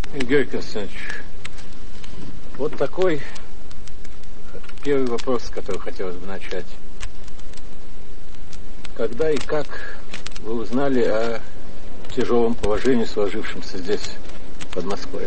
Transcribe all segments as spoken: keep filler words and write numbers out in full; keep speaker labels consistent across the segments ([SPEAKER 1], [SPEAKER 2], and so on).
[SPEAKER 1] Георгий Константинович, вот такой первый вопрос, с которого хотелось бы начать. Когда и как вы узнали о тяжелом положении, сложившемся здесь, под Москвой?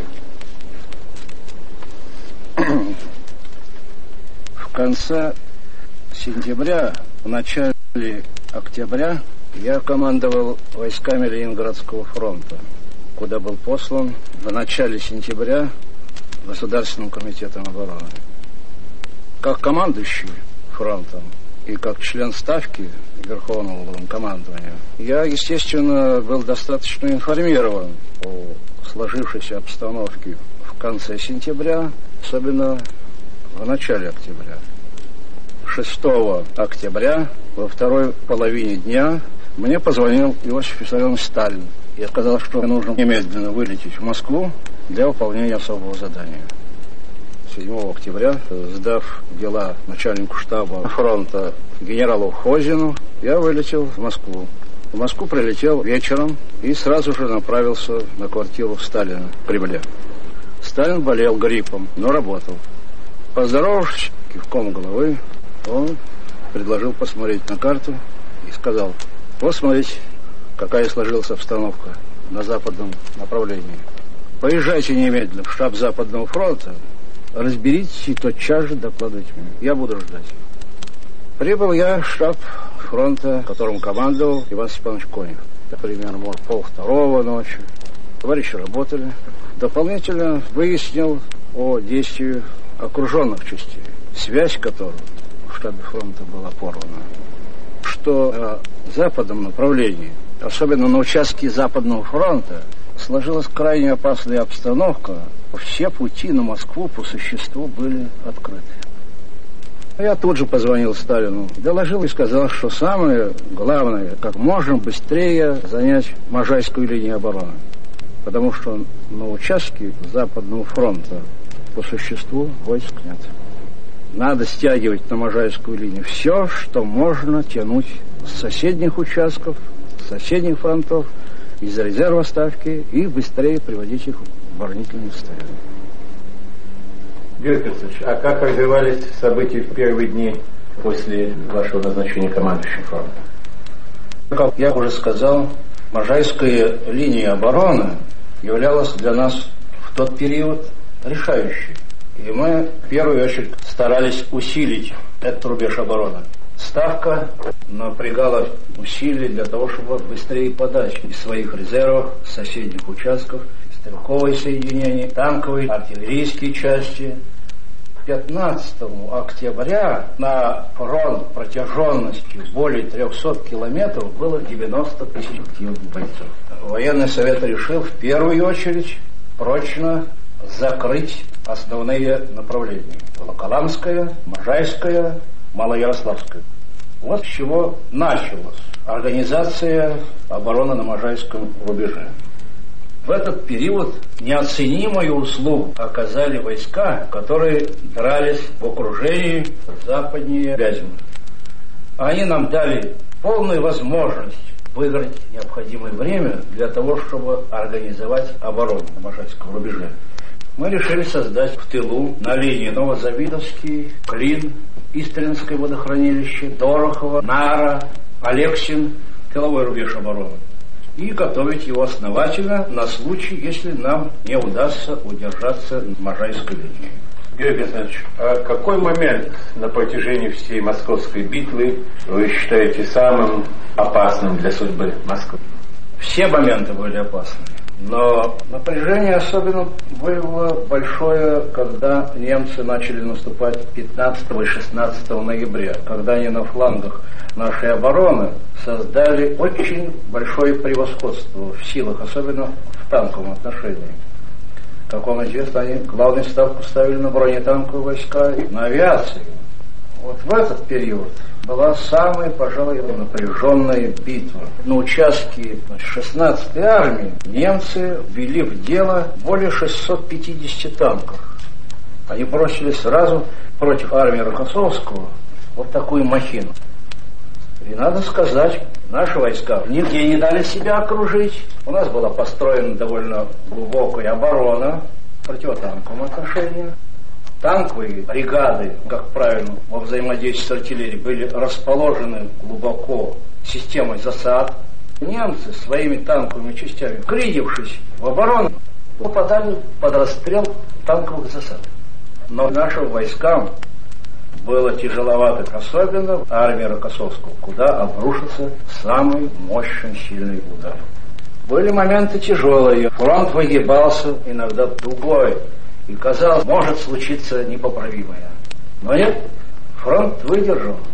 [SPEAKER 2] В конце сентября, в начале октября я командовал войсками Ленинградского фронта, куда был послан в начале сентября Государственным комитетом обороны. Как командующий фронтом и как член Ставки Верховного Главнокомандования, я, естественно, был достаточно информирован о сложившейся обстановке в конце сентября, особенно в начале октября. шестого октября во второй половине дня мне позвонил Иосиф Виссарионович Сталин и сказал, что мне нужно немедленно вылететь в Москву для выполнения особого задания. седьмого октября, сдав дела начальнику штаба фронта генералу Хозину, я вылетел в Москву. В Москву прилетел вечером и сразу же направился на квартиру Сталина в Кремле. Сталин болел гриппом, но работал. Поздоровавшись кивком головы, он предложил посмотреть на карту и сказал: вот смотрите, какая сложилась обстановка на западном направлении. Поезжайте немедленно в штаб Западного фронта, разберитесь и тотчас же докладывайте мне. Я буду ждать. Прибыл я в штаб фронта, которым командовал Иван Степанович Конев. Это примерно может, полвторого ночи. Товарищи работали. Дополнительно выяснил о действии окруженных частей, связь которых в штабе фронта была порвана. Что на западном направлении, особенно на участке Западного фронта, сложилась крайне опасная обстановка. Все пути на Москву по существу были открыты. Я тут же позвонил Сталину, доложил и сказал, что самое главное, как можно быстрее занять Можайскую линию обороны. Потому что на участке Западного фронта по существу войск нет. Надо стягивать на Можайскую линию все, что можно тянуть с соседних участков, с соседних фронтов, из резерва Ставки, и быстрее приводить их в оборонительное состояние.
[SPEAKER 1] Георгий Константинович, а как развивались события в первые дни после вашего назначения командующим фронтом?
[SPEAKER 2] Как я уже сказал, Можайская линия обороны являлась для нас в тот период решающей. И мы в первую очередь старались усилить этот рубеж обороны. Ставка напрягала усилия для того, чтобы быстрее подать из своих резервов, с соседних участков, стрелковые соединения, танковые, артиллерийские части. пятнадцатого октября на фронт протяженностью более трехсот километров было девяносто тысяч активных бойцов. Военный совет решил в первую очередь прочно закрыть основные направления: Волоколамская, Можайская, Малоярославская. Вот с чего началась организация обороны на Можайском рубеже. В этот период неоценимую услугу оказали войска, которые дрались в окружении западнее Вязьмы. Они нам дали полную возможность выиграть необходимое время для того, чтобы организовать оборону на Можайском рубеже. Мы решили создать в тылу на линии Новозавидовский, Клин, Истринское водохранилище, Дорохово, Нара, Алексин, тыловой рубеж обороны. И готовить его основательно на случай, если нам не удастся удержаться на Можайской линии.
[SPEAKER 1] Георгий Константинович, а какой момент на протяжении всей Московской битвы вы считаете самым опасным для судьбы Москвы?
[SPEAKER 2] Все моменты были опасны. Но напряжение особенно было большое, когда немцы начали наступать пятнадцатого и шестнадцатого ноября, когда они на флангах нашей обороны создали очень большое превосходство в силах, особенно в танковом отношении. Как вам известно, они главную ставку ставили на бронетанковые войска и на авиацию. Вот в этот период была самая, пожалуй, напряженная битва. На участке шестнадцатой армии немцы ввели в дело более шестисот пятидесяти танков. Они бросили сразу против армии Рокоссовского вот такую махину. И надо сказать, Наши войска нигде не дали себя окружить. У нас была построена довольно глубокая оборона в противотанковом отношении. Танковые бригады, как правило, во взаимодействии с артиллерией, были расположены глубоко системой засад. Немцы своими танковыми частями, вгрызившись в оборону, попадали под расстрел танковых засад. Но нашим войскам было тяжеловато, особенно армии Рокоссовского, куда обрушился самый мощный, сильный удар. Были моменты тяжелые, фронт выгибался иногда дугой, и казалось, может случиться непоправимое. Но нет, фронт выдержал.